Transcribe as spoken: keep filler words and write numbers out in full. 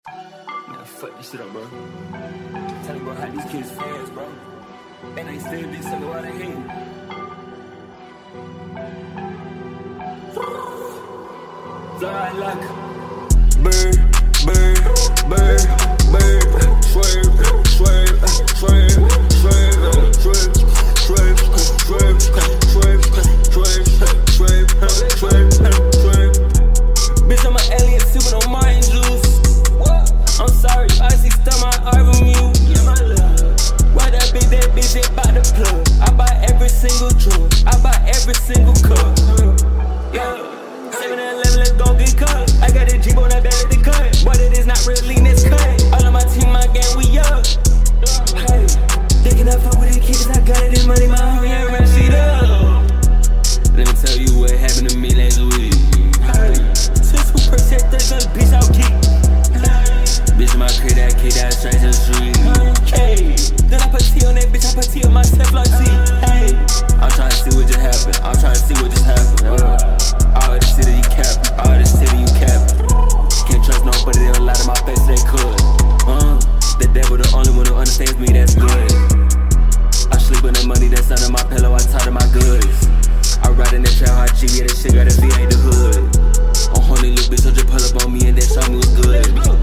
Man, fuck this shit up, bro. Tell me, bro, how these kids fans, bro. And they still be selling why they hate. Fly like bird, bird, bird, bird. Swerve, swerve, swerve, swerve, swerve, swerve, swerve, swerve, swerve, swerve, swerve, swerve. Bitch, I'm an alien sipping on mind juice. I'm sorry, I see stuff my art from you. Why that bitch, that bitch, they buy the plug. I buy every single drug, I buy every single cup. Yeah, seven and eleven, let's go get cut. I got a Jeep on that belly to cut. But it is not real lean, it's cut. All of my team, my gang, we up. Hey, they cannot fuck with the kids, I got it, this money, my homie, I run shit up. Let me tell you what happened to me last week. Hey, since who protect the gun, bitch, I'll keep. Bitch, my crib, that kid, that straight to the street. Hey, then I put T on that bitch, I put T on myself like T. Hey, I'm trying to see what just happened. I'm trying to see what just happened. Uh, all this city, you capping. All this city, you capping. Can't trust nobody, they don't lie to my face, they could. Uh, the devil, the only one who understands me, that's good. I sleep with the money that's under my pillow, I tie to my goods. I ride in that trail, I G, yeah, that shit got a V A the hood. On honey, little bitch, so just pull up on me and that show me what's good.